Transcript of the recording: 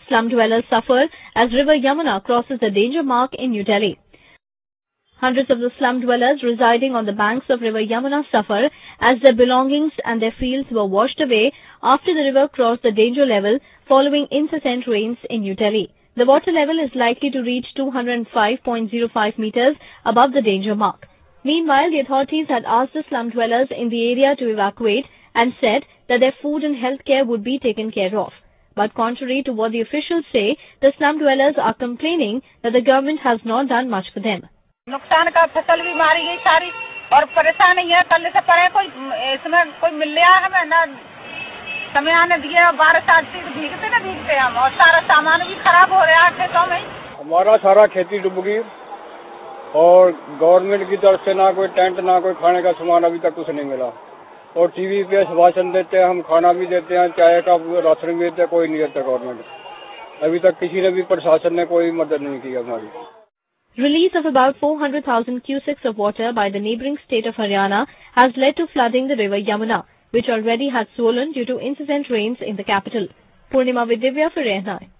slum dwellers suffer as river Yamuna crosses the danger mark in New Delhi. Hundreds of the slum dwellers residing on the banks of river Yamuna suffer as their belongings and their fields were washed away after the river crossed the danger level following incessant rains in New Delhi. The water level is likely to reach 205.05 meters above the danger mark. Meanwhile, the authorities had asked the slum dwellers in the area to evacuate and said that their food and health care would be taken care of. But contrary to what the officials say, the slum dwellers are complaining that the government has not done much for them. नुकसान का फसल भी मारी गई सारी और परेशानी है कल से परे कोई इसमें कोई मिल लिया हमें ना समय आने दिए बारिश आती भीगते हम और सारा सामान भी खराब हो रहा है खेतों में। हमारा सारा खेती डूब गई और गवर्नमेंट की तरफ से ना कोई टेंट ना कोई खाने का सामान अभी तक कुछ नहीं मिला और टीवी पे भाषण देते हैं, हम खाना भी देते हैं, चाय का राशन भी देते हैं, कोई नहीं देता गवर्नमेंट। अभी तक किसी ने भी प्रशासन ने कोई मदद नहीं की हमारी। Release of about 400,000 cusecs of water by the neighbouring state of Haryana has led to flooding the river Yamuna, which already had swollen due to incessant rains in the capital. Purnima with Divya for Rehnai.